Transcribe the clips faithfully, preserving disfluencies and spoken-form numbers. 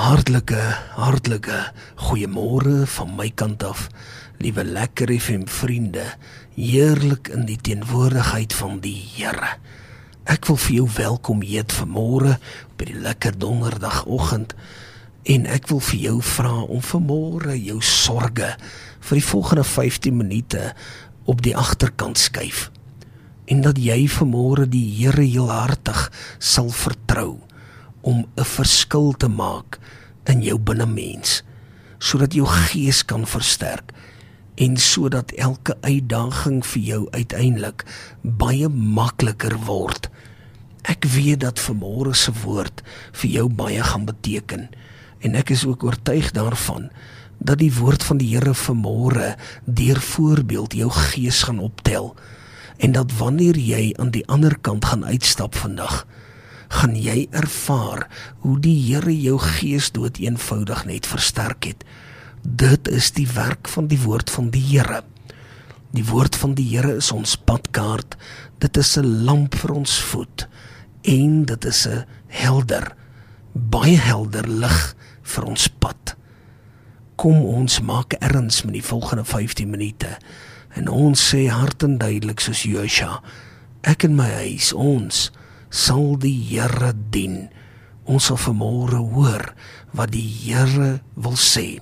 Hartlike, hartlike goeiemôre van my kant af, liewe Lekker F M vriende, heerlik in die teenwoordigheid van die Here. Ek wil vir jou welkom heet vanmôre op die lekker donderdagoggend en ek wil vir jou vra om vanmôre jou sorge vir die volgende vyftien minute op die agterkant skuif en dat jy vanmôre die Here heelhartig sal vertrou om 'n verskil te maak in jou binnemens, sodat jou gees kan versterk en sodat elke uitdaging vir jou uiteindelik baie makliker word. Ek weet dat vanmôre se woord vir jou baie gaan beteken en ek is ook oortuig daarvan dat die woord van die Here vanmôre deur voorbeeld jou gees gaan optel en dat wanneer jy aan die ander kant gaan uitstap vandag, gaan jy ervaar hoe die Here jou gees dood eenvoudig net versterk het. Dit is die werk van die woord van die Here. Die woord van die Here is ons padkaart, dit is 'n lamp vir ons voet, en dit is 'n helder, baie helder lig vir ons pad. Kom ons maak erns met die volgende vyftien minute, en ons sê hart en duidelik soos Josua, ek en my huis, ons sal die Here dien. Ons sal vanmôre hoor wat die Here wil sê.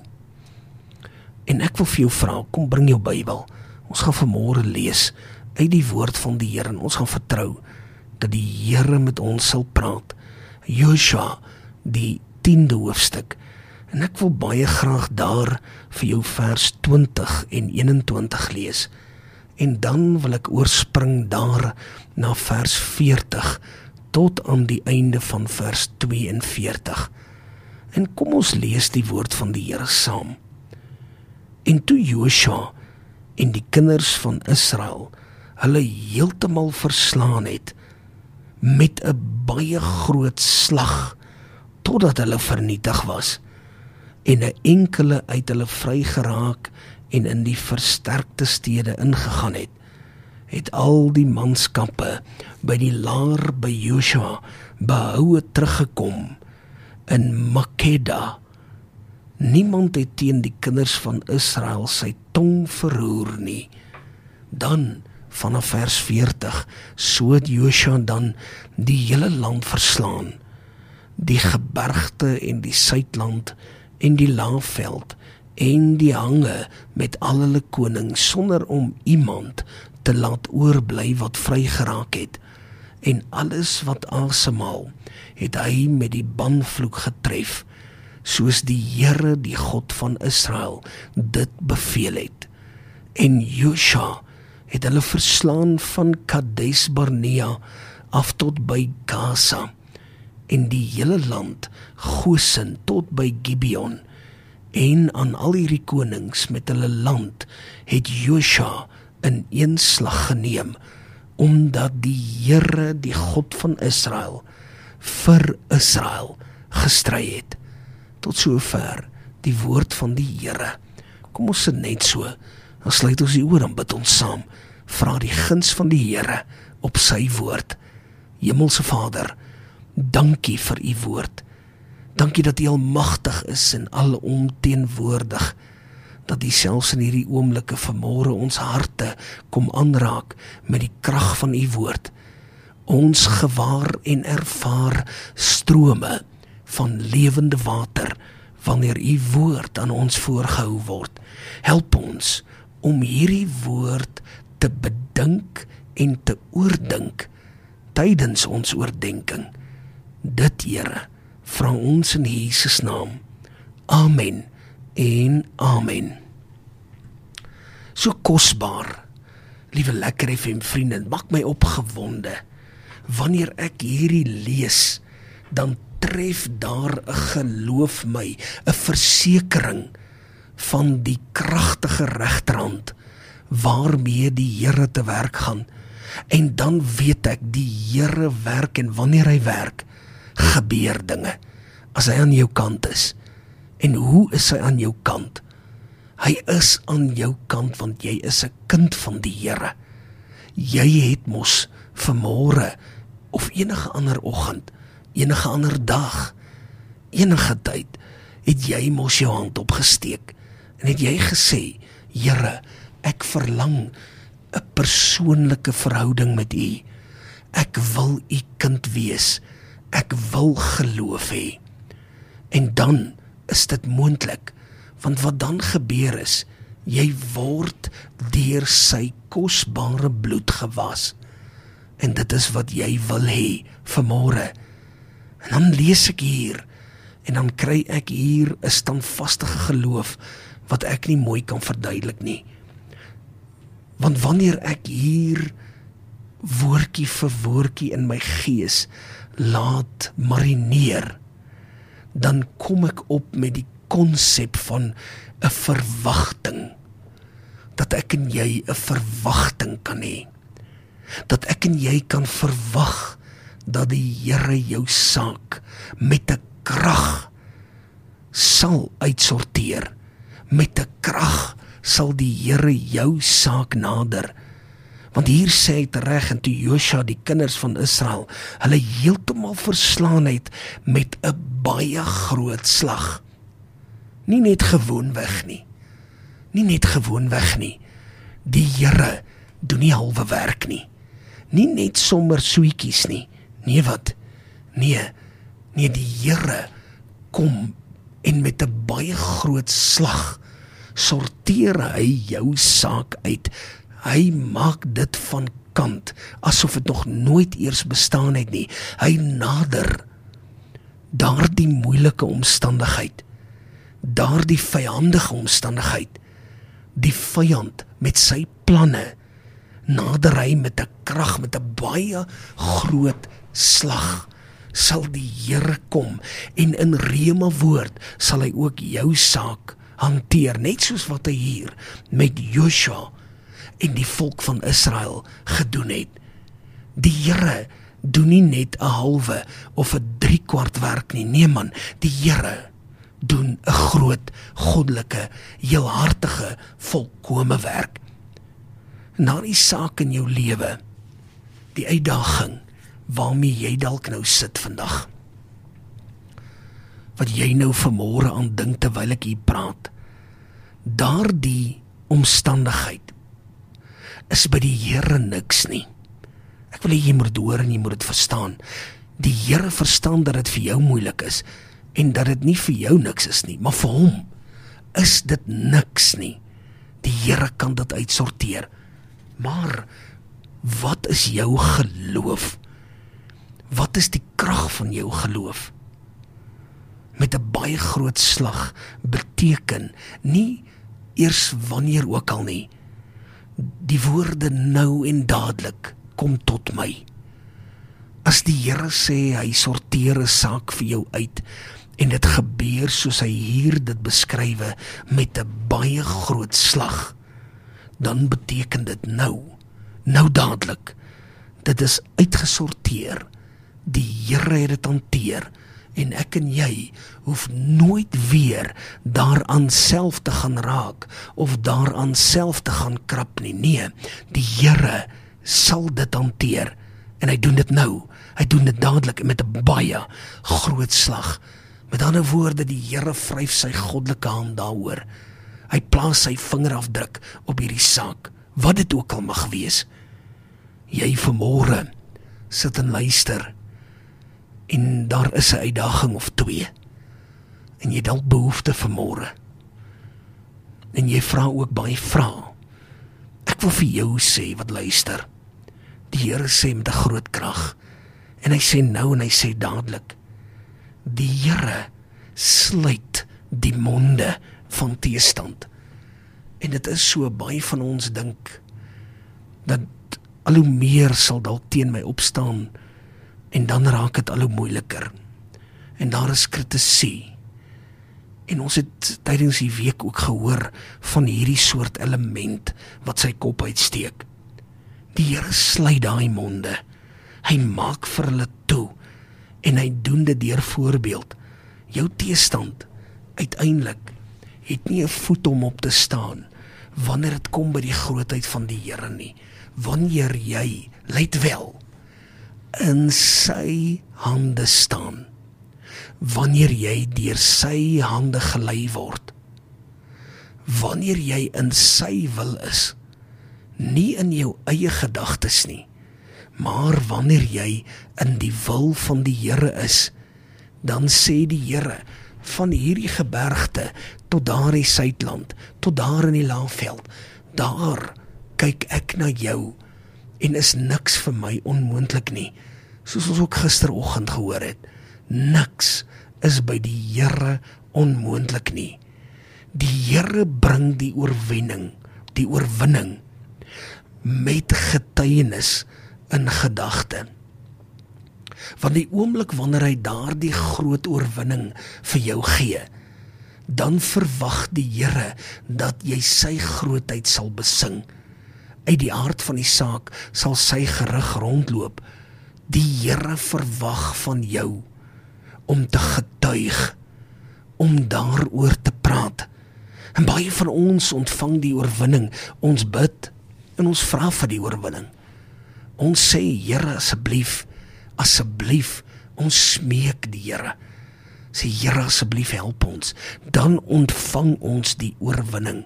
En ek wil vir jou vra, kom bring jou Bybel. Ons gaan vanmôre lees uit die woord van die Here en ons gaan vertrou dat die Here met ons sal praat. Josua, die tiende hoofstuk. En ek wil baie graag daar vir jou vers twintig en eenentwintig lees. En dan wil ek oorspring daar na vers veertig tot aan die einde van vers twee en veertig. En kom ons lees die woord van die Here saam. En toe Josua en die kinders van Israel hulle heeltemal verslaan het met 'n baie groot slag totdat hulle vernietig was en 'n enkele uit hulle vrygeraak en in die versterkte stede ingegaan het, het al die manskappe by die laar by Josua behoue teruggekom in Makeda. Niemand het teen die kinders van Israel sy tong verroer nie. Dan, vanaf vers veertig, so het Josua dan die hele land verslaan, die gebergte en die suidland en die laafveld en die hange met al hulle konings, sonder om iemand te laat oorbly wat vrygeraak het. En alles wat asemhaal, het hy met die banvloek getref, soos die Here, die God van Israel, dit beveel het. En Josua het hulle verslaan van Kades Barnea af tot by Gaza, en die hele land, Gosen tot by Gibeon, en aan al hierdie konings met hulle land, het Josua in een slag geneem, omdat die Here, die God van Israel, vir Israel gestry het. Tot sover die woord van die Here. Kom ons sit net so, dan sluit ons die oor en bid ons saam, vra die guns van die Here op sy woord. Hemelse Vader, dankie vir u woord. Dankie dat u almagtig is en alomteenwoordig, dat u selfs in hierdie oomblikke vanmôre ons harte kom aanraak met die krag van u woord. Ons gewaar en ervaar strome van lewende water wanneer u woord aan ons voorgehou word. Help ons om hierdie woord te bedink en te oordink tydens ons oordenking. Dit, Here, vra ons in Jesus naam. Amen en amen. So kosbaar, liewe Lekker F M vriende, maak my opgewonde. Wanneer ek hierdie lees, dan tref daar 'n geloof my, 'n versekering van die kragtige regterhand waarmee die Here te werk gaan. En dan weet ek, die Here werk, en wanneer hy werk, gebeur dinge, as hy aan jou kant is. En hoe is hy aan jou kant? Hy is aan jou kant, want jy is 'n kind van die Here. Jy het mos vanmôre, of enige ander oggend, enige ander dag, enige tyd het jy mos jou hand opgesteek en het jy gesê, Here, ek verlang 'n persoonlike verhouding met U. Ek wil U kind wees. Ek wil geloof hê. En dan is dit moontlik, want wat dan gebeur is, jy word deur sy kosbare bloed gewas. En dit is wat jy wil hê vanmôre. En dan lees ek hier, en dan kry ek hier 'n standvastige geloof, wat ek nie mooi kan verduidelik nie. Want wanneer ek hier woordjie vir woordjie in my gees laat marineer, dan kom ek op met die konsep van 'n verwagting. Dat ek en jy 'n verwagting kan hê. Dat ek en jy kan verwag dat die Here jou saak met 'n krag sal uitsorteer. Met 'n krag sal die Here jou saak nader. Want hier sê hy tereg, en toe Josua die kinders van Israel hulle heeltemal verslaan het met 'n baie groot slag. Nie net gewoonweg nie. Nie net gewoonweg nie. Die Here doen nie halwe werk nie. Nie net sommer soetjies nie. Nee wat? Nee, nee die Here kom en met 'n baie groot slag sorteer hy jou saak uit. Hy maak dit van kant, asof het nog nooit eers bestaan het nie. Hy nader daardie moeilike omstandigheid, daardie vyandige omstandigheid, die vyand met sy planne, nader hy met 'n krag, met 'n baie groot slag, sal die Here kom, en in rema woord sal hy ook jou saak hanteer, net soos wat hy hier met Josua en die volk van Israel gedoen het. Die Here doen nie net 'n halwe of 'n driekwart werk nie, nee man, die Here doen 'n groot, goddelike, heelhartige, volkome werk. Na die saak in jou lewe, die uitdaging waarmee jy dalk nou sit vandag, wat jy nou vanmôre aan dink terwyl ek hier praat, daardie omstandigheid is by die Here niks nie. Ek wil hê jy moet dit hoor en jy moet dit verstaan. Die Here verstaan dat dit vir jou moeilik is, en dat dit nie vir jou niks is nie, maar vir hom is dit niks nie. Die Here kan dit uitsorteer. Maar wat is jou geloof? Wat is die krag van jou geloof? Met 'n baie groot slag beteken nie eers wanneer ook al nie. Die woorde nou en dadelik kom tot my. As die Here sê hy sorteer 'n saak vir jou uit, en dit gebeur soos hy hier dit beskrywe met 'n baie groot slag, dan beteken dit nou, nou dadelik. Dit is uitgesorteer. Die Here het dit hanteer, en ek en jy hoef nooit weer daaraan self te gaan raak, of daaraan self te gaan krap nie. Nee, die Here sal dit hanteer, en hy doen dit nou. Hy doen dit dadelik met 'n baie groot slag. Met ander woorde, die Here vryf sy goddelike hand daaroor. Hy plaas sy vingerafdruk op hierdie saak, wat dit ook al mag wees. Jy vanmôre sit en luister, en daar is 'n uitdaging of twee, en jy dalk behoefte vanmôre, en jy vra ook baie vrae. Ek wil vir jou sê wat luister. Die Here sê met 'n groot krag, en hy sê nou en hy sê dadelik, die Here sluit die monde van teestand. En dit is so, baie van ons dink dat al hoe meer sal dalk teen my opstaan, en dan raak het al hoe moeiliker. En daar is kritisie. En ons het tydens die week ook gehoor van hierdie soort element wat sy kop uitsteek. Die Here sluit daai monde. Hy maak vir hulle toe, en hy doen dit deur voorbeeld. Jou teestand uiteindelik het nie 'n voet om op te staan wanneer dit kom by die grootheid van die Here nie. Wanneer jy, let wel, in sy hande staan. wanneer jy deur sy hande gelei word, wanneer jy in sy wil is, nie in jou eie gedagtes nie, maar wanneer jy in die wil van die Here is, dan sê die Here, van hierdie gebergte, tot daar in die Suidland, tot daar in die Laagveld, daar kyk ek na jou, en is niks vir my onmoontlik nie, soos ons ook gisteroggend gehoor het, niks is by die Here onmoontlik nie. Die Here bring die oorwinning, die oorwinning, met getuienis in gedagte. Want die oomblik wanneer hy daardie groot oorwinning vir jou gee, dan verwag die Here dat jy sy grootheid sal besing. Uit die aard van die saak sal sy gerig rondloop. Die Here verwag van jou om te getuig, om daaroor te praat. En baie van ons ontvang die oorwinning, ons bid en ons vra vir die oorwinning. Ons sê, Here, asseblief, asseblief, ons smeek die Here. Sê, Here, asseblief, help ons. Dan ontvang ons die oorwinning.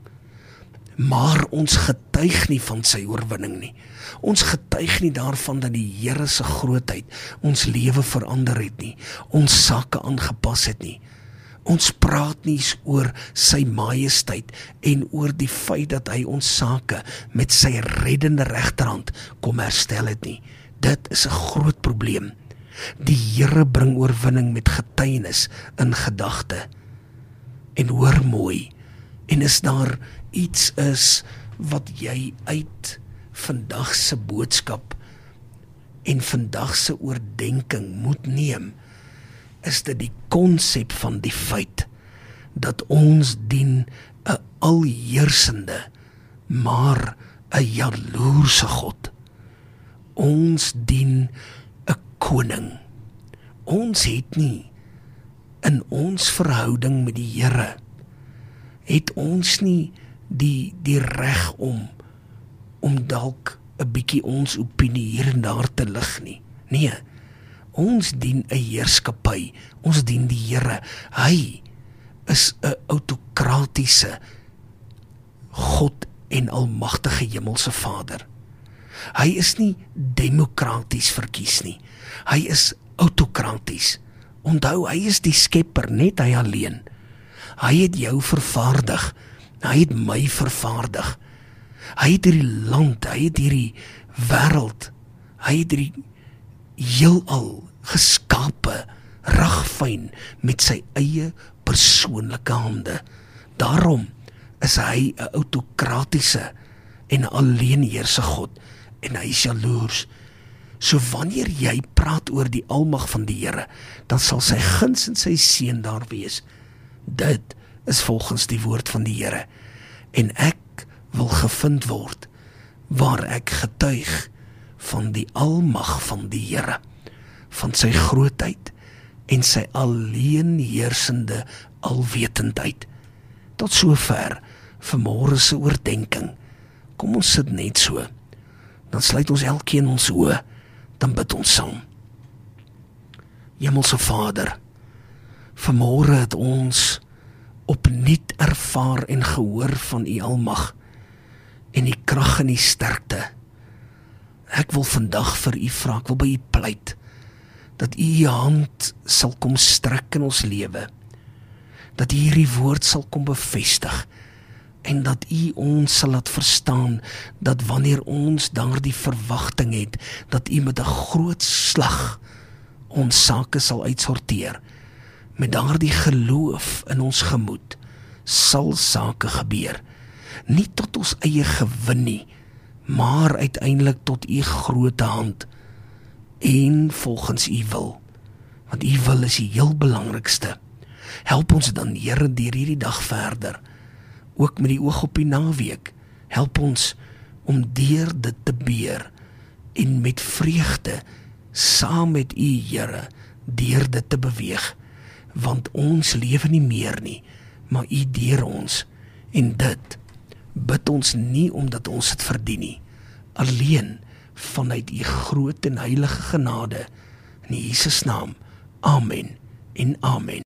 Maar ons getuig nie van sy oorwinning nie. Ons getuig nie daarvan dat die Here se grootheid ons lewe verander het nie, ons sake aangepas het nie. Ons praat nie oor sy majesteit en oor die feit dat hy ons sake met sy reddende regterhand kom herstel het nie. Dit is 'n groot probleem. Die Here bring oorwinning met getuienis in gedagte. En hoor mooi, en is daar iets is wat jy uit vandag se boodskap en vandag se oordenking moet neem, is dit die konsep van die feit dat ons dien 'n alheersende, maar 'n jaloerse God. Ons dien 'n koning. Ons het nie in ons verhouding met die Here, het ons nie die, die reg om, om dalk 'n bietjie ons opinie hier en daar te lig nie. Nee, ons dien 'n heerskappy, ons dien die Here. Hy is 'n autokratiese God en almagtige hemelse Vader. Hy is nie demokraties verkies nie. Hy is autokraties. Onthou, hy is die skepper, net hy alleen. Hy het jou vervaardig. Hy het my vervaardig. Hy het hierdie land, hy het hierdie wêreld, hy het hierdie heelal geskape, ragfyn, met sy eie persoonlike hande. Daarom is hy 'n autokratiese en alleenheerse God, en hy is jaloers. So wanneer jy praat oor die almag van die Here, dan sal sy guns en sy seën daar wees. Dit is volgens die woord van die Here. En ek wil gevind word waar ek getuig van die almag van die Here, van sy grootheid en sy alleenheersende alwetendheid. Tot sover vanmôre se oordenking. Kom ons sit net so. Dan sluit ons elkeen ons oë, dan bid ons saam. Hemelse Vader, vanmôre het ons opnuut ervaar en gehoor van u almag en die krag en die sterkte. Ek wil vandag vir u vra, ek wil by u pleit, dat u u hand sal kom strek in ons lewe, dat u hierdie woord sal kom bevestig, en dat u ons sal laat verstaan, dat wanneer ons daardie verwagting het, dat u met 'n groot slag ons sake sal uitsorteer, met daardie geloof in ons gemoed, sal sake gebeur, nie tot ons eie gewin nie, maar uiteindelik tot u groote hand, en volgens u wil, want u wil is die heel belangrikste. Help ons dan, Here, deur hierdie dag verder, ook met die oog op die naweek, help ons om deur dit te beer, en met vreugde, saam met u, Here, deur dit te beweeg, want ons lewe nie meer nie, maar u deur ons, en dit bid ons nie omdat ons het verdien nie, alleen vanuit u groot en heilige genade, in Jesus naam, amen en amen.